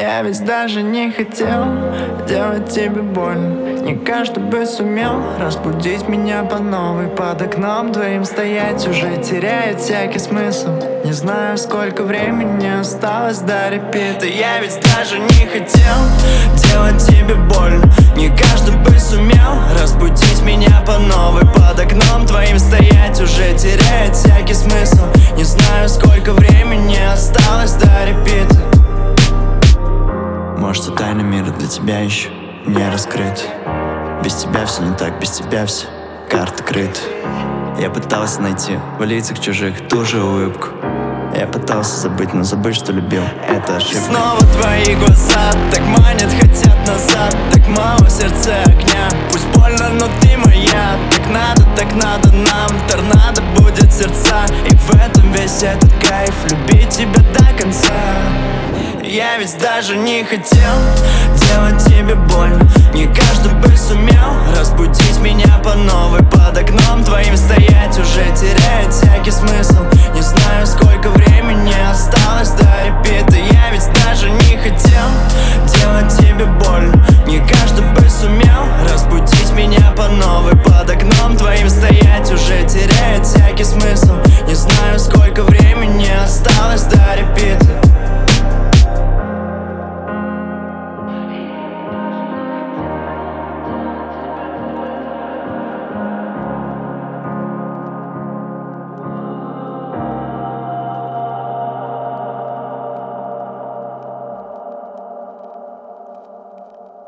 Я ведь даже не хотел делать тебе больно. Не каждый бы сумел разбудить меня по новой. Под окном твоим стоять уже теряет всякий смысл. Не знаю, сколько времени осталось до репита. Я ведь даже не хотел делать тебе больно. Не каждый бы сумел разбудить меня по новой. Под окном твоим стоять уже теряет всякий смысл. Не знаю, сколько времени осталось до репита. Может, и тайны мира для тебя еще не раскрыт. Без тебя все не так, без тебя все карты крыты. Я пытался найти в лицах чужих ту же улыбку. Я пытался забыть, но забыть, что любил, это ошибка. Снова твои глаза так манят, хотят назад. Так мало в сердце огня. Пусть больно, но ты моя. Так надо нам. Торнадо будет сердца. И в этом весь этот кайф. Любить тебя до конца. Я ведь даже не хотел делать тебе больно. Не каждый бы сумел разбудить меня по новой. Под окном твоим стоять уже теряет всякий смысл. Не знаю, сколько